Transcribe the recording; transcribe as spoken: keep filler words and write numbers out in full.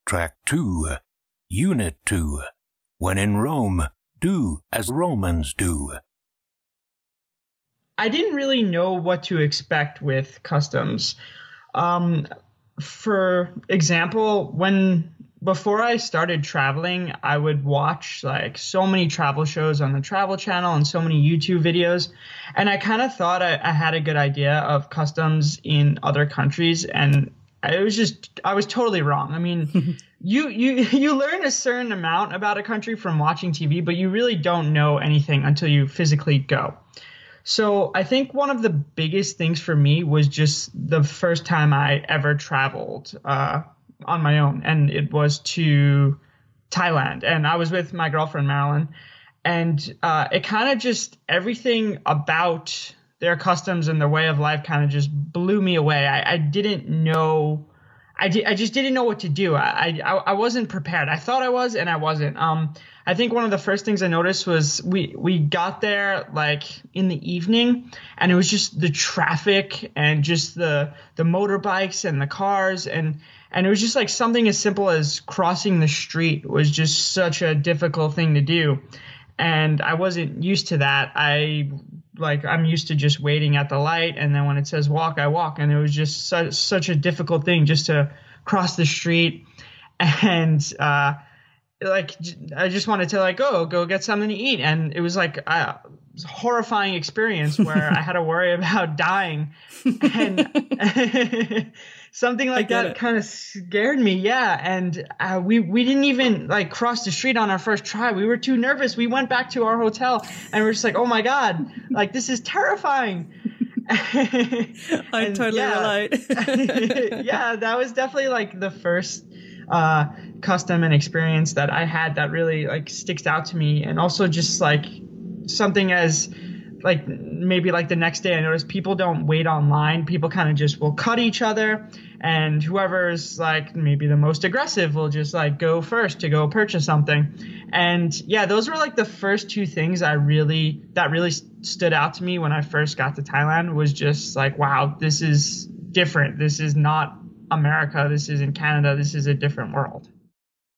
Track two. Unit two. When in Rome, do as Romans do. I didn't really know what to expect with customs. Um, for example, when before I started traveling, I would watch like so many travel shows on the Travel Channel and so many YouTube videos. And I kind of thought I, I had a good idea of customs in other countries. And it was just, I was totally wrong. I mean, you, you, you learn a certain amount about a country from watching T V, but you really don't know anything until you physically go. So I think one of the biggest things for me was just the first time I ever traveled uh, on my own, and it was to Thailand. And I was with my girlfriend, Marilyn, and uh, it kind of just everything about their customs and their way of life kind of just blew me away. I, I didn't know. I, di- I just didn't know what to do. I, I I wasn't prepared. I thought I was, and I wasn't. Um, I think one of the first things I noticed was we we got there like in the evening, and it was just the traffic and just the the motorbikes and the cars, and and it was just like something as simple as crossing the street was just such a difficult thing to do, and I wasn't used to that. I like I'm used to just waiting at the light, and then when it says walk, I walk, and it was just such such a difficult thing just to cross the street, and uh, like I just wanted to like go go get something to eat, and it was like a horrifying experience where I had to worry about dying, and something like that kind of scared me. Yeah, and uh, we we didn't even like cross the street on our first try. We were too nervous. We went back to our hotel, and we we're just like, oh my god, like this is terrifying. I totally yeah, relate. Yeah, that was definitely like the first uh, custom and experience that I had that really like sticks out to me. And also just like something as like maybe like the next day I noticed people don't wait online. People kind of just will cut each other, and whoever's like maybe the most aggressive will just like go first to go purchase something. And yeah, those were like the first two things I really that really stood out to me when I first got to Thailand, was just like, wow, this is different. This is not America. This is in Canada. This is a different world.